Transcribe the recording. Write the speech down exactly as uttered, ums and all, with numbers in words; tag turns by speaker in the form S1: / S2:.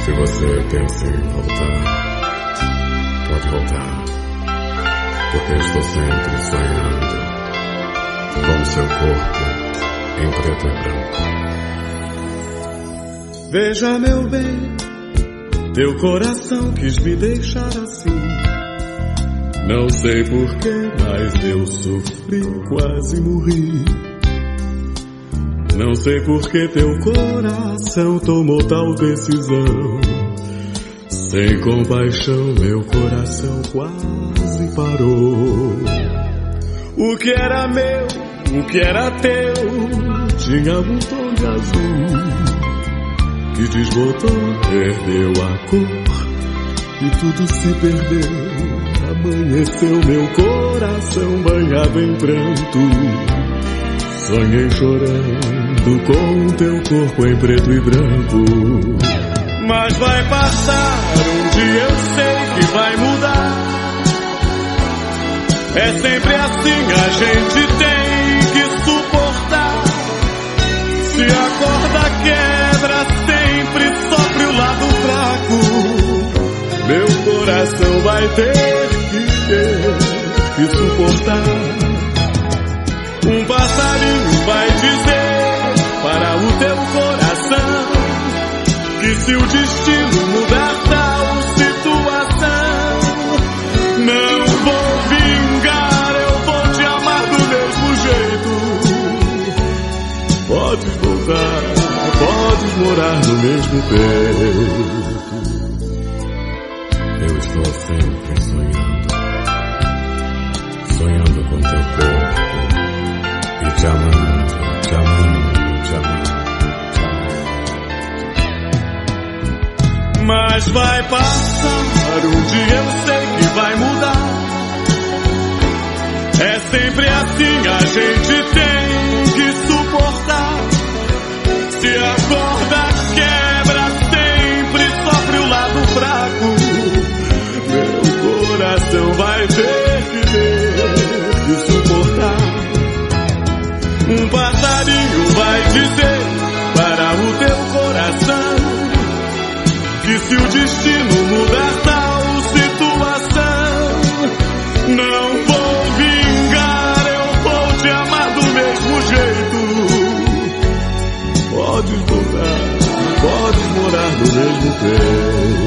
S1: Se você pensa em voltar, pode voltar, porque estou sempre sonhando com seu corpo em preto e branco.
S2: Veja, meu bem, teu coração quis me deixar assim. Não sei porquê, mas eu sofri, quase morri. Não sei porquê teu coração tomou tal decisão. Sem compaixão meu coração quase parou. O que era meu, o que era teu, tinha um tom de azul que desbotou, perdeu a cor e tudo se perdeu. Amanheceu meu coração banhado em pranto. Sonhei chorando com teu corpo em preto e branco. Mas vai passar, um dia eu sei que vai mudar. É sempre assim, a gente tem que suportar. Se a corda quebra, sempre sofre o lado fraco. Meu coração vai ter que ter que suportar. Um passarinho vai dizer para o teu coração que se o destino mudar tal situação, não vou vingar, eu vou te amar do mesmo jeito. Podes voltar, podes morar no mesmo peito.
S1: Eu estou sempre sonhando, sonhando com teu corpo e te amando, te amando, te amando, te amando.
S2: Mas vai passar, um dia eu sei que vai mudar. É sempre assim, a gente tem que suportar. Se a corda quebra, sempre sofre o lado fraco. Meu coração vai ter que ter que suportar. Um passarinho vai dizer para o teu coração que se o destino mudar tal situação, não vou vingar, eu vou te amar do mesmo jeito. Podes voltar, podes morar no mesmo peito.